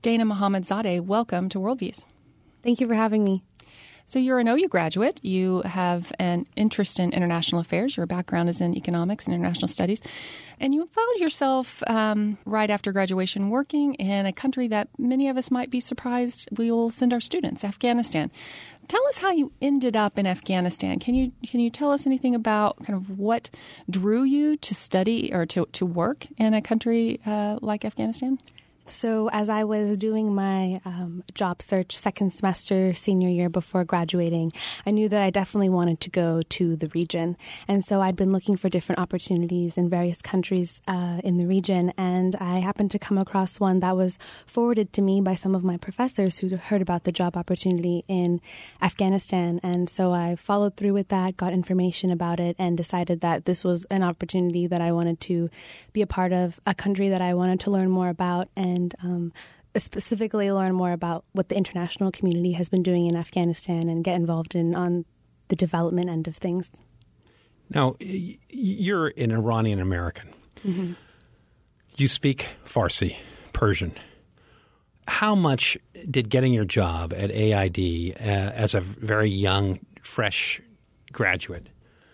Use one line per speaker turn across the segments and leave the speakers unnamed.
Dana Mohammadzadeh, welcome to Worldviews.
Thank you for having me.
So you're an OU graduate. You have an interest in international affairs. Your background is in economics and international studies. And you found yourself right after graduation working in a country that many of us might be surprised we will send our students, Afghanistan. Tell us how you ended up in Afghanistan. Can you tell us anything about kind of what drew you to study or to work in a country like Afghanistan?
So as I was doing my job search second semester senior year before graduating, I knew that I definitely wanted to go to the region. And so I'd been looking for different opportunities in various countries in the region. And I happened to come across one that was forwarded to me by some of my professors who heard about the job opportunity in Afghanistan. And so I followed through with that, got information about it, and decided that this was an opportunity that I wanted to be a part of, a country that I wanted to learn more about, and specifically learn more about what the international community has been doing in Afghanistan and get involved in on the development end of things.
Now, you're an Iranian American. Mm-hmm. You speak Farsi, Persian. How much did getting your job at AID as a very young, fresh graduate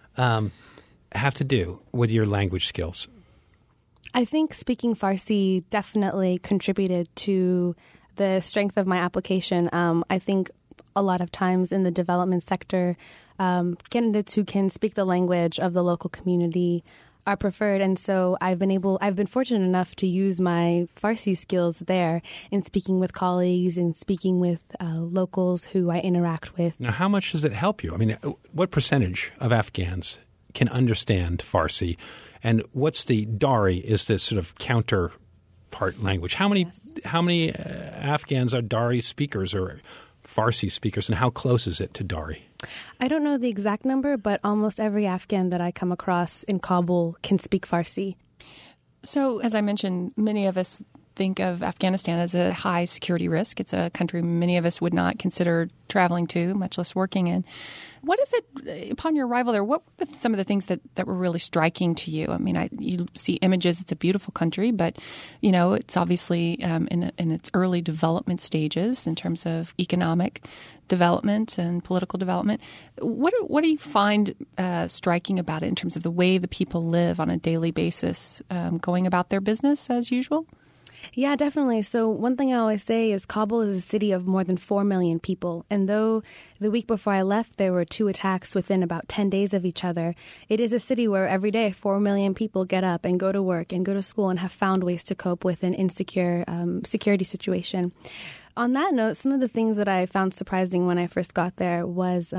have to do with your language skills?
I think speaking Farsi definitely contributed to the strength of my application. I think a lot of times in the development sector, candidates who can speak the language of the local community are preferred. And so I've been fortunate enough to use my Farsi skills there in speaking with colleagues and speaking with locals who I interact with.
Now, how much does it help you? I mean, what percentage of Afghans can understand Farsi? And what's the Dari is the sort of counterpart language. How many Afghans are Dari speakers or Farsi speakers, and how close is it to Dari?
I don't know the exact number, but almost every Afghan that I come across in Kabul can speak Farsi.
So, as I mentioned, many of us think of Afghanistan as a high security risk. It's a country many of us would not consider traveling to, much less working in. What is it, upon your arrival there, what were some of the things that were really striking to you? I mean, you see images, it's a beautiful country, but, you know, it's obviously in its early development stages in terms of economic development and political development. What do you find striking about it in terms of the way the people live on a daily basis, going about their business as usual?
Yeah, definitely. So one thing I always say is Kabul is a city of more than 4 million people. And though the week before I left, there were 2 attacks within about 10 days of each other, it is a city where every day 4 million people get up and go to work and go to school and have found ways to cope with an insecure security situation. On that note, some of the things that I found surprising when I first got there was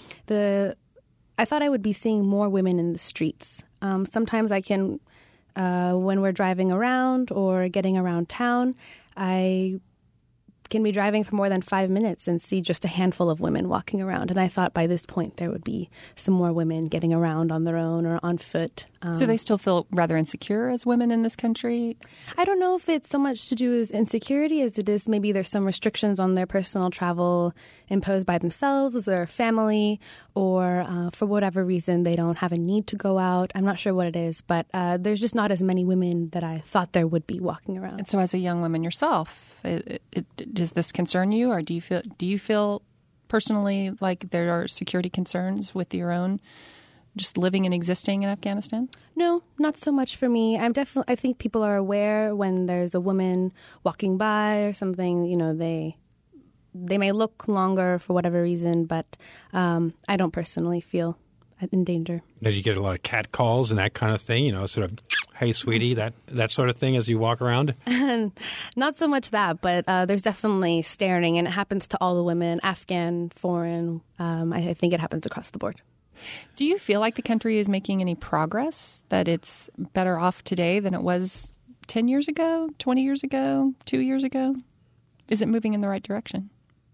I thought I would be seeing more women in the streets. Sometimes I can... when we're driving around or getting around town, I can be driving for more than 5 minutes and see just a handful of women walking around. And I thought by this point there would be some more women getting around on their own or on foot.
So they still feel rather insecure as women in this country?
I don't know if it's so much to do with insecurity as it is maybe there's some restrictions on their personal travel imposed by themselves or family, or for whatever reason they don't have a need to go out. I'm not sure what it is, but there's just not as many women that I thought there would be walking around.
And so as a young woman yourself, does this concern you, or do you feel personally like there are security concerns with your own just living and existing in Afghanistan?
No, not so much for me. I think people are aware when there's a woman walking by or something, you know, they may look longer for whatever reason, but I don't personally feel in danger.
Did you get a lot of cat calls and that kind of thing, you know, sort of, hey, sweetie, that sort of thing as you walk around?
Not so much that, but there's definitely staring, and it happens to all the women, Afghan, foreign. I think it happens across the board.
Do you feel like the country is making any progress, that it's better off today than it was 10 years ago, 20 years ago, 2 years ago? Is it moving in the right direction?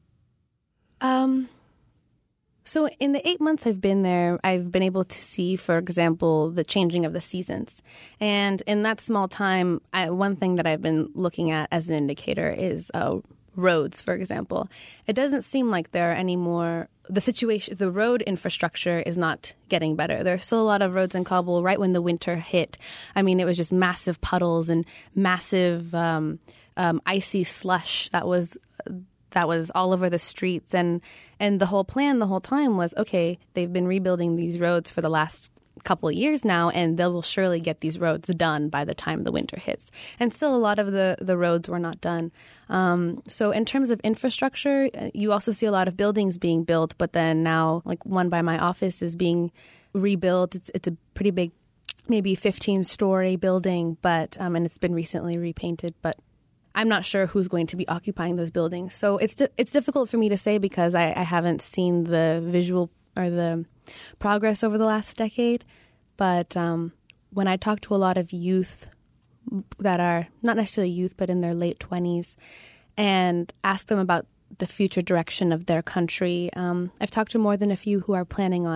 So in the 8 months I've been there, I've been able to see, for example, the changing of the seasons. And in that small time, one thing that I've been looking at as an indicator is roads, for example. It doesn't seem like there are any more. The road infrastructure is not getting better. There are still a lot of roads in Kabul right when the winter hit. I mean, it was just massive puddles and massive icy slush that was all over the streets. And the whole plan the whole time was, okay, they've been rebuilding these roads for the last couple of years now, and they will surely get these roads done by the time the winter hits. And still a lot of the roads were not done. So in terms of infrastructure, you also see a lot of buildings being built, but then now, like one by my office is being rebuilt. It's a pretty big, maybe 15-story building, but and it's been recently repainted, but I'm not sure who's going to be occupying those buildings. So it's difficult for me to say because I haven't seen the visual or the progress over the last decade. But when I talk to a lot of youth that are not necessarily youth, but in their late 20s, and ask them about the future direction of their country, I've talked to more than a few who have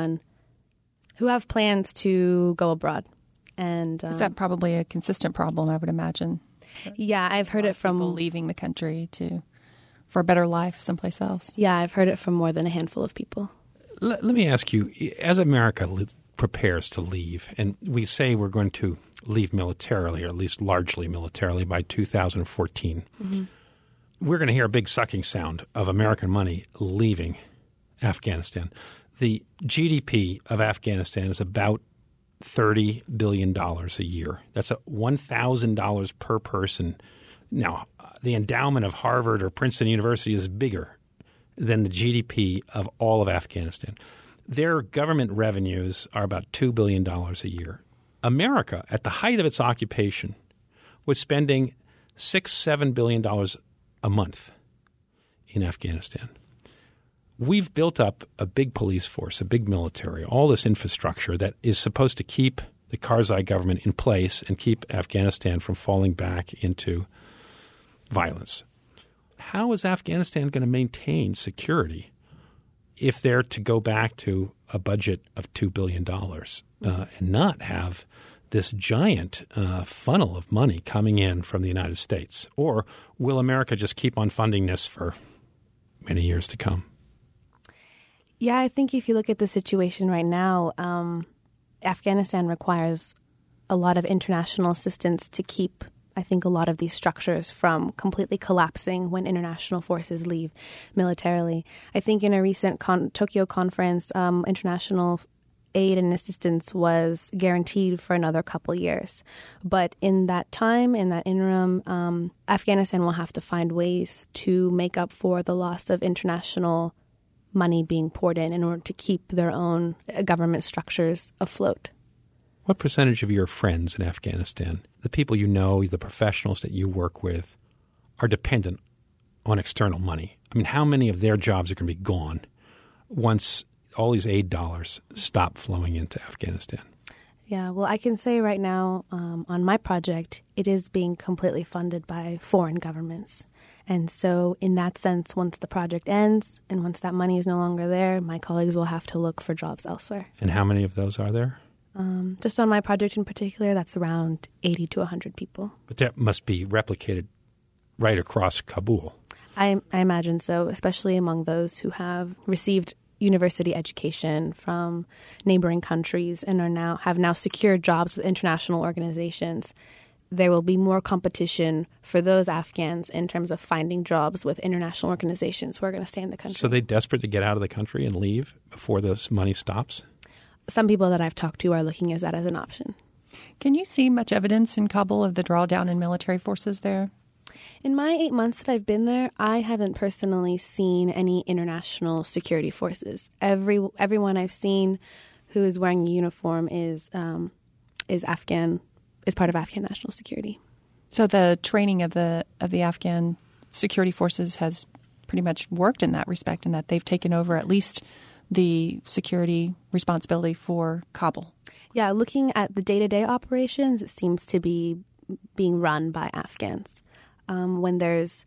plans to go abroad. And
is that probably a consistent problem, I would imagine?
Yeah, I've heard it from
people leaving the country for a better life someplace else.
Yeah, I've heard it from more than a handful of people.
Let me ask you, as America prepares to leave, and we say we're going to leave militarily, or at least largely militarily, by 2014, we're going to hear a big sucking sound of American money leaving Afghanistan. The GDP of Afghanistan is about $30 billion a year. That's $1,000 per person. Now, the endowment of Harvard or Princeton University is bigger than the GDP of all of Afghanistan. Their government revenues are about $2 billion a year. America, at the height of its occupation, was spending $6-7 billion a month in Afghanistan. We've built up a big police force, a big military, all this infrastructure that is supposed to keep the Karzai government in place and keep Afghanistan from falling back into violence. How is Afghanistan going to maintain security if they're to go back to a budget of $2 billion and not have this giant funnel of money coming in from the United States? Or will America just keep on funding this for many years to come?
Yeah, I think if you look at the situation right now, Afghanistan requires a lot of international assistance to keep, I think, a lot of these structures from completely collapsing when international forces leave militarily. I think in a recent Tokyo conference, international aid and assistance was guaranteed for another couple years. But in that time, in that interim, Afghanistan will have to find ways to make up for the loss of international money being poured in order to keep their own government structures afloat.
What percentage of your friends in Afghanistan, the people you know, the professionals that you work with, are dependent on external money? I mean, how many of their jobs are going to be gone once all these aid dollars stop flowing into Afghanistan?
Yeah, well, I can say right now on my project, it is being completely funded by foreign governments. And so in that sense, once the project ends and once that money is no longer there, my colleagues will have to look for jobs elsewhere.
And how many of those are there?
Just on my project in particular, that's around 80 to 100 people.
But that must be replicated right across Kabul.
I imagine so, especially among those who have received university education from neighboring countries and have now secured jobs with international organizations. There will be more competition for those Afghans in terms of finding jobs with international organizations who are going to stay in the country.
So they're desperate to get out of the country and leave before this money stops?
Some people that I've talked to are looking at that as an option.
Can you see much evidence in Kabul of the drawdown in military forces there?
In my 8 months that I've been there, I haven't personally seen any international security forces. Everyone I've seen who is wearing a uniform is Afghan. Is part of Afghan national security.
So the training of the Afghan security forces has pretty much worked in that respect, in that they've taken over at least the security responsibility for Kabul.
Yeah, looking at the day-to-day operations, it seems to be being run by Afghans. When there's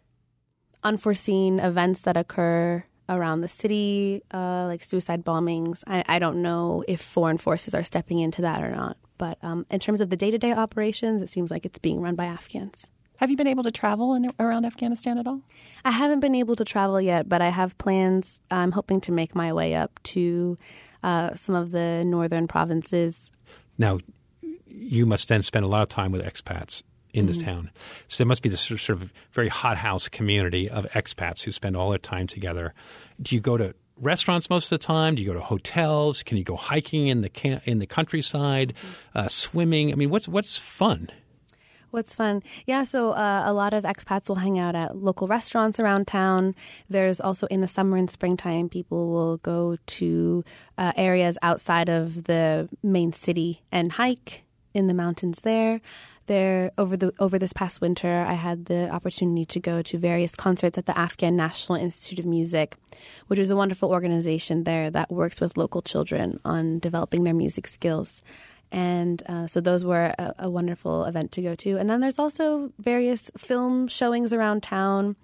unforeseen events that occur around the city, like suicide bombings, I don't know if foreign forces are stepping into that or not. But in terms of the day-to-day operations, it seems like it's being run by Afghans.
Have you been able to travel around Afghanistan at all?
I haven't been able to travel yet, but I have plans. I'm hoping to make my way up to some of the northern provinces.
Now, you must then spend a lot of time with expats in this town. So there must be this sort of very hothouse community of expats who spend all their time together. Do you go to restaurants most of the time? Do you go to hotels? Can you go hiking in the countryside, swimming? I mean, what's fun?
What's fun? Yeah, so a lot of expats will hang out at local restaurants around town. There's also in the summer and springtime, people will go to areas outside of the main city and hike in the mountains there. Over this past winter, I had the opportunity to go to various concerts at the Afghan National Institute of Music, which is a wonderful organization there that works with local children on developing their music skills. And so those were a wonderful event to go to. And then there's also various film showings around town.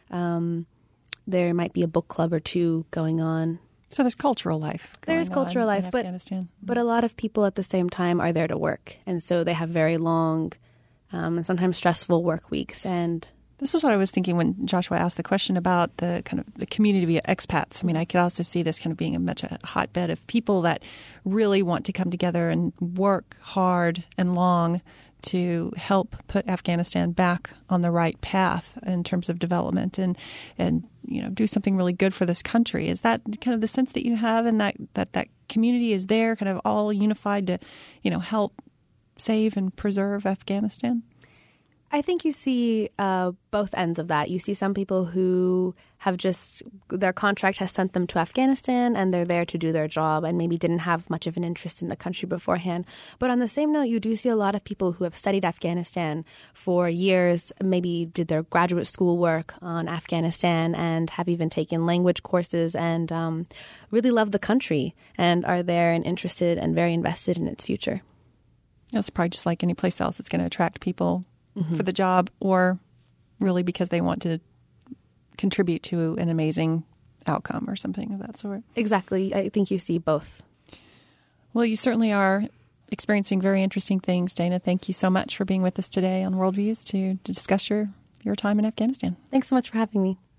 There might be a book club or two going on.
So there's cultural life.
There's cultural life, but a lot of people at the same time are there to work. And so they have very long and sometimes stressful work weeks. And
this is what I was thinking when Joshua asked the question about the kind of the community of expats. I mean, I could also see this kind of being a hotbed of people that really want to come together and work hard and long to help put Afghanistan back on the right path in terms of development and do something really good for this country. Is that kind of the sense that you have, and that community is there, kind of all unified to help save and preserve Afghanistan?
I think you see both ends of that. You see some people who have their contract has sent them to Afghanistan and they're there to do their job and maybe didn't have much of an interest in the country beforehand. But on the same note, you do see a lot of people who have studied Afghanistan for years, maybe did their graduate school work on Afghanistan and have even taken language courses and really love the country and are there and interested and very invested in its future.
It's probably just like any place else. It's going to attract people for the job, or really because they want to contribute to an amazing outcome or something of that sort.
Exactly. I think you see both.
Well, you certainly are experiencing very interesting things, Dana. Thank you so much for being with us today on Worldviews to discuss your time in Afghanistan.
Thanks so much for having me.